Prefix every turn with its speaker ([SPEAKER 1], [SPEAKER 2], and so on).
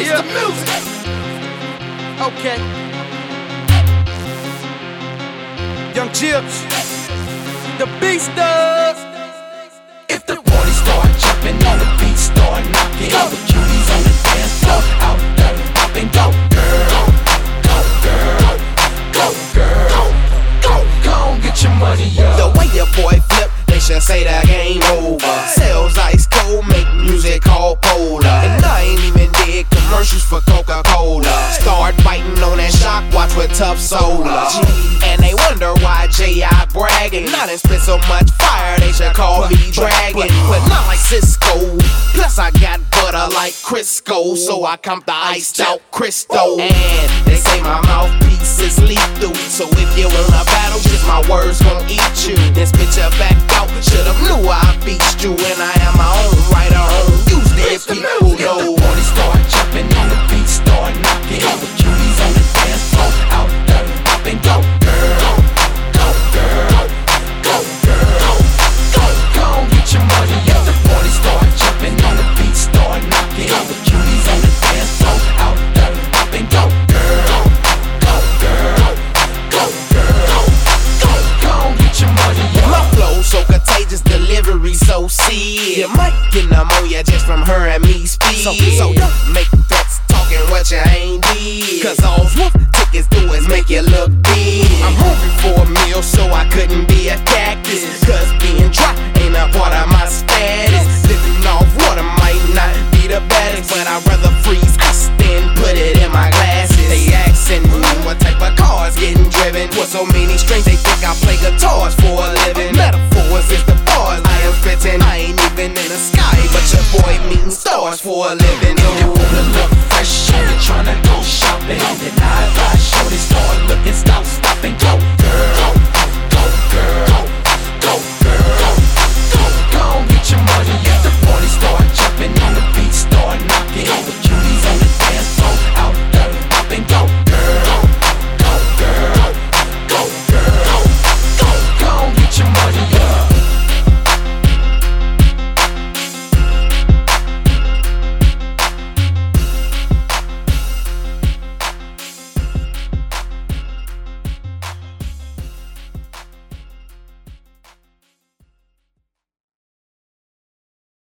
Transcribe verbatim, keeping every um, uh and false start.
[SPEAKER 1] yeah. The music. Okay. Young Chips, the Beasters.
[SPEAKER 2] If the party start jumping on the beat, start knocking. All the cuties on the dance floor, out there popping. Go girl, go girl, go girl, go, go, get your money up.
[SPEAKER 3] The way your boy flip, they should say the game over. Sales ice cold, make music called Polar. And I ain't even did commercials for Coca-Cola. Start biting on that shock watch with tough solar. And they wonder why J I bragging. Not and spit so much fire, they should call me dragon. But not like Cisco. Plus I got butter like Crisco, so I come the iced out Cristo. And they say my mouthpiece is lethal. So if you wanna battle, just my words gon' eat you. Then spit your back out. Should've knew I beat you, and I am my own writer on Tuesday. If people know.
[SPEAKER 2] If the party start jumping on the beat, start knocking. All the cuties on the dance floor, out there popping. Go girl, go girl, go girl, go, go, get your money up. The party start jumping on the beat, start knocking. All the cuties on the dance floor, out there popping. Go girl, go girl, go girl, go, go, get your money up.
[SPEAKER 3] My flow so contagious, delivery so sick. You might get pneumonia just from her and me speak. So, so don't make threats talking what you ain't did. Cause all whoop tickets do is make you look big. I'm hungry for a meal, so I couldn't be a cactus. Cause being dry ain't a part of my status. Living off water might not be the baddest, but I'd rather freeze ice than put it in my glasses. They asking me what type of cars getting driven. With so many strings, they think I play guitars for a living. Metaphors is the bars I am spitting. I ain't even in the sky, but your boy means stars for a living.
[SPEAKER 2] If you wanna look fresh and you're tryna go shopping, then I advise you to start looking, stop, stop and go.